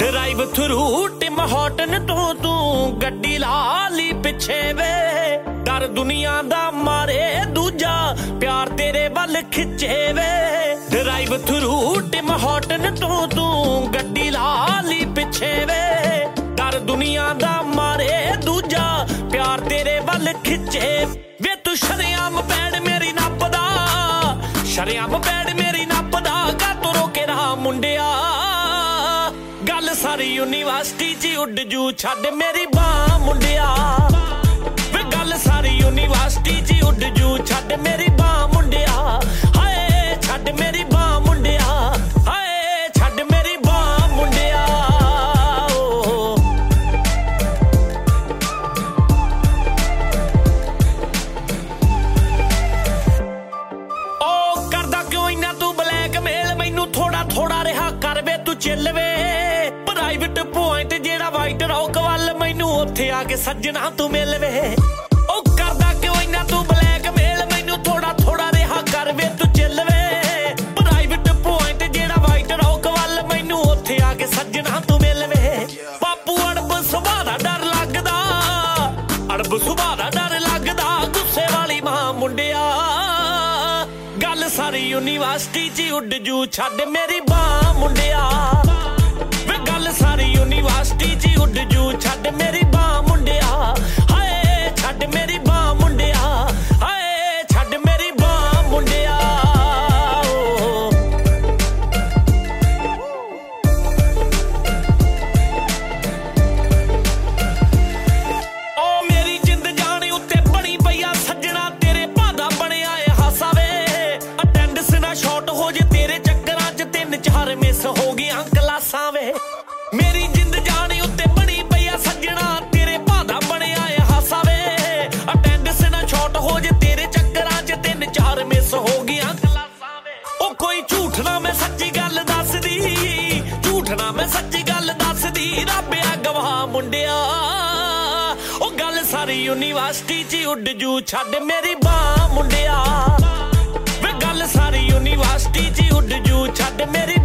drive through Tim Horton तू गड्डी ला ली पिछे वे डर दुनिया दा मारे दूजा प्यार तेरे वल खिचे वे ड्राइव थ्रू टिम हॉटन तू गड्डी ला ली पिछे वे डर दुनिया दा मारे दूजा प्यार तेरे वल खिचे वे तू शरेआम पैड़ मेरी नपदा शरेआम पैड़ मेरी नपदा का तू रोके रहा मुंडिया गल सारी यूनिवर्सिटी च उड जू छड़ मेरी बां मुंडिया वे गल सारी यूनिवर्सिटी च उड जू छड़ मेरी बां मुंडिया हाय छड़ मेरी बां मुंडिया हाय छड़ मेरी बां मुंडिया ओ करदा क्यों इन्ना तू ब्लैकमेल मैनू थोड़ा थोड़ा रिहा कर वे तू चिल वे प्राइवेट पॉइंट जेड़ा वाइट रॉक वाल मैनू उत्थे आके सज्जना तू मिल वे ओ करदा क्यों इन्ना तू ब्लैकमेल मैनू थोड़ा थोड़ा रिहा कर वे तू चिल वे प्राइवेट पॉइंट जेड़ा वाइट रॉक वाल मैनू उत्थे आके सज्जना तू मिल वे बापू अड़ब सुभाऽ दा डर लगदा अड़ब सुभाऽ दा डर लगदा गुस्से वाली मां मुंडिया गल सारी यूनिवर्सिटी च उड जू छड़ मेरी बां मुंडिया गल सारी यूनिवर्सिटी च उड जू छड़ मेरी बां मुंडिया हाय छड़ मेरी बां मुंडिया हाय छड़ मेरी बां मुंडिया ओ मेरी जिंद जाने उत्ते बड़ी पईया सज्जना तेरे भादा बनिया ए हासा वे अटेंडेंस ना शॉर्ट हो जे तेरे चक्करां च 3-4 मिस हो गईयां क्लासां वे मेरी जिंद जाने उत्ते बड़ी पईया सज्जना तेरे भादा बनिया ए हासा वे अटेंडेंस ना शॉर्ट हो जे तेरे चक्करां च 3-4 मिस हो गईयां क्लासां वे ओ कोई झूठ ना मैं सच्ची गल दसदी झूठ ना मैं सच्ची गल दसदी रब आ गवाह मुंडिया ओ गल सारी यूनिवर्सिटी च उड जू छड़ मेरी बां मुंडिया वे गल सारी यूनिवर्सिटी च उड जू छड़ मेरी